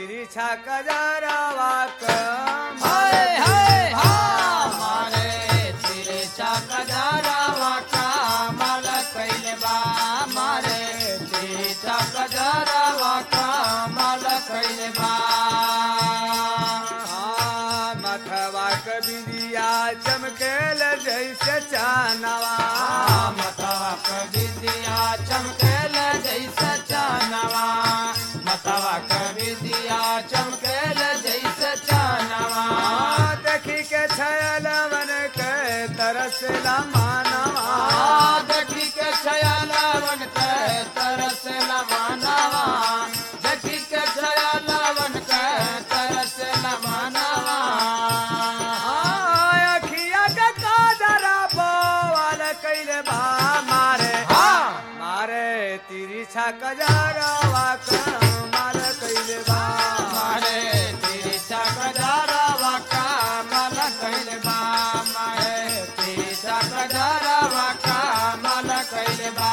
तिरछा कजरवा हाय हाय हमारे तिरछा कजरवा कमाल कइले बा हमारे तिरछा कजरवा कमाल कइले बा मथवा कबिलिया चमकेल जैसे चानवा मतवा कबिलिया चमकेल जैसे चानवा मतवा कबिलिया चमकेल जैसे चानवा देखी के छयलवन के तरसला मानवा देखी के छयलवन के तरसला मानवा देखी के छयलवन के तरसला मानवा अखिया के काजरा बोवाल कइले बा मारे मारे तिरछा कजरवा कमाल कइले बा मारे तिरछा कजरवा कमाल कइले बा मारे तिरछा कजरवा कमाल कइले बा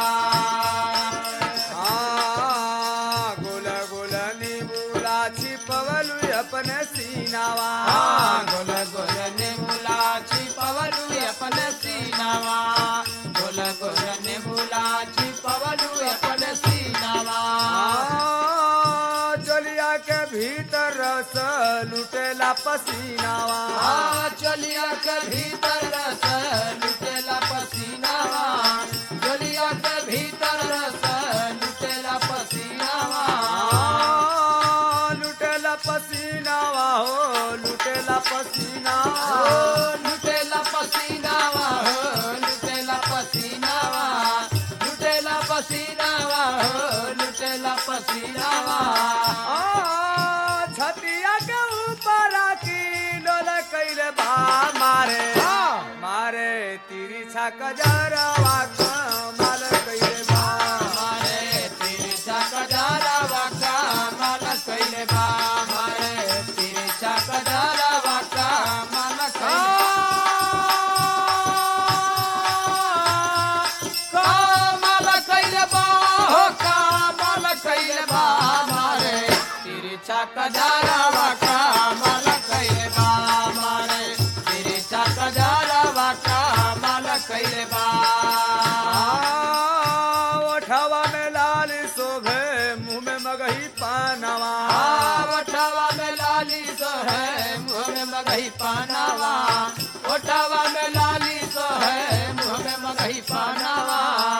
गोल गोल नीबूला छिपवलु अपने सीनावा गोल गोल नेबुला छिपवलु अपने सीनावा गोल गोल नेबुला छिपवलु अपने सीनावा चलिया के भीतर रस लुटेला पसीनावा चलिया के भीतर रस लुटेला पसीनावा चलिया के भीतर रस लुटेला पसीनावा लुटेला पसीनावा हो लुटेला पसीनावा लुटेला पसीनावा हो लुटेला पसीनावा लुटेला पसीनावा हो लुटेला पसीनावा छतिया के ऊपर की डोल कइले बा मारे मारे तिरछा कजरवा कमाल कइले बा मारे तिरछा कजरवा कमाल कइले बा मारे तिरछा कजरवा कमाल कमाल कइले बा हो कमाल कइले बा मारे तिरछा कजरवा कमाल कइले बा मारे तिरछा कजरवा कमाल कइले बा ओठवा में लाल शोभे मुँह में मगही पानवा ओठवा में लाली सो है मुँह में मगही पानावा ओठवा में लाली सो है मुँह में मगही पानावा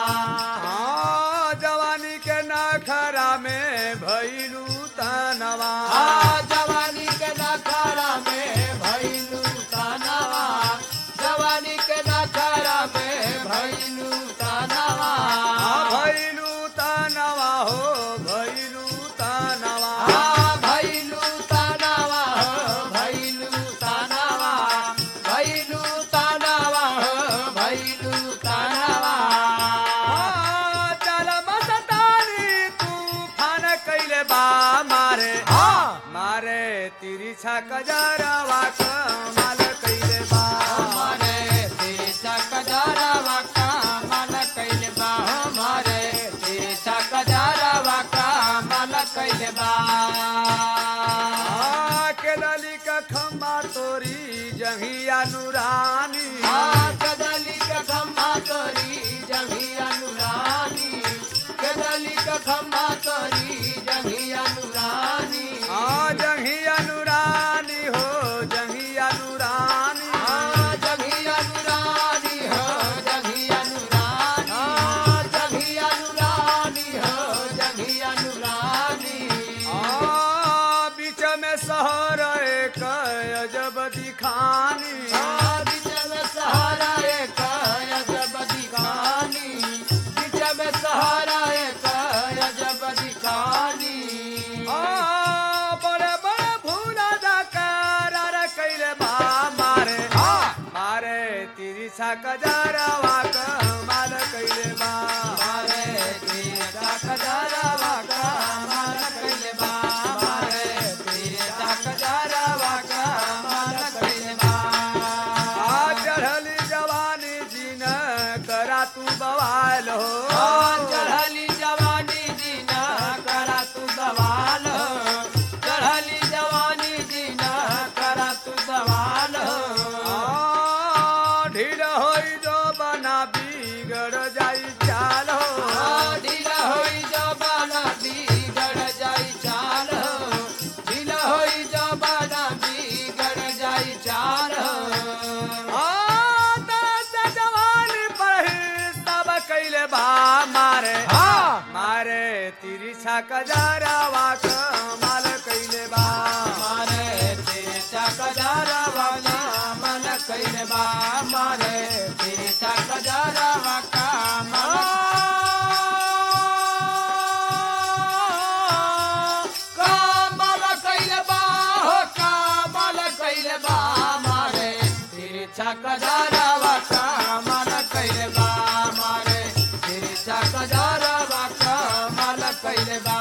जवानी के नखरा में भैलू तनवा जवानी के नखरा में भैलू तानावा जवानी के नखरा में भैलू तानावा भैलू तनवा हो भैलू तनवा भैलू तानावा हो भैलू तानावा भैलू तानावा हो भैलू तानावा चल मस्तानी तूफान कइले बा मारे मारे तिरछा कजरवा कमाल कइले बा हमारे तिरछा कजरवा कमाल कइले बा हमारे तिरछा कजरवा कमाल कइले बा के लली का खम्बा तोरी जंघिया नूरानी कदली का खम्बा तोरी जंघिया नूरानी कदली का खम्बा तोरी जंघिया नूरानी जंघिया नूरानी हो जंघिया नूरानी जंघिया नूरानी हो जंघिया नूरानी जंघिया नूरानी हो जंघिया नूरानी बीच में शहर एक अजब दिखानी बीच में सहारा एक अजब दिखानी बीच में सहारा एक अजब दिखानी बड़े बड़े भूला करार कइले बा मारे मारे तिरछा कजरवा कमाल कइले बा मारे तिरछा कजरवा कमाल कइले बा मारे तिरछा कजरवा कमाल कइले बा चढ़ली जवानी जीन करा तू बवाल हो चढ़ली जवानी जीना करा तू बवाल हो कजरवा कमाल कैले बा मारे तिरछा कजरवा कमाल कैले बा मारे तिरछा कजरवा कमाल कैले बा हो कमाल कैले बा मारे तिरछा कजरवा कमाल कैले बा मारे तिरछा कजरवा कमाल कैले बा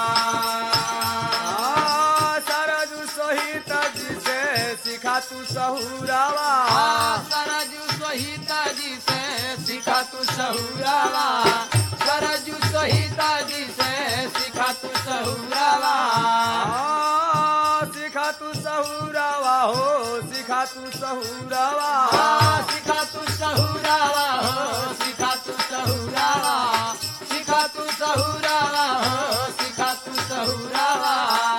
सरजू सहित जिसे सिखा तू सहुरावा सरजू सहित जी से सिखा तू सहुरावा सरजू सहित जी से सिखा तू सहुरावा सिखा तू सहुरावा हो सिखा तू सहुरावा सिखा तू सहुरावा हो सिखा तू सहुरावा सिखा तू सहुरावा हो सिखा तू सहुरावा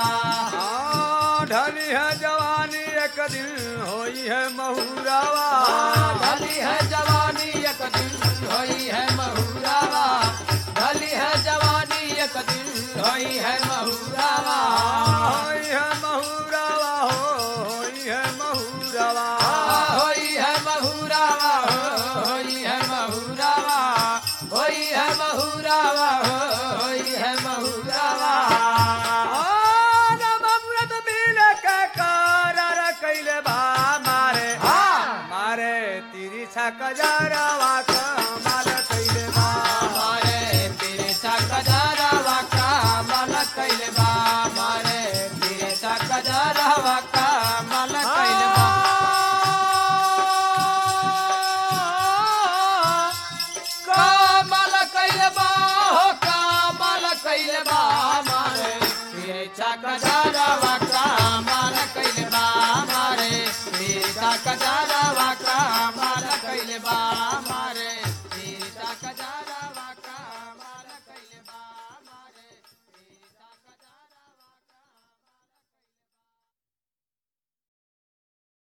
ढली है जवानी एक दिन होई है महुरावा ढली है जवानी एक दिन होई है महुरावा ढली है जवानी एक दिन होई है महुरावा होई है महुरावा होई है महुरावा होई है महुरावा होई है महुरावा होई है महुरावा होई है महुरावा कैले बा मारे मारे तिरछा कजरवा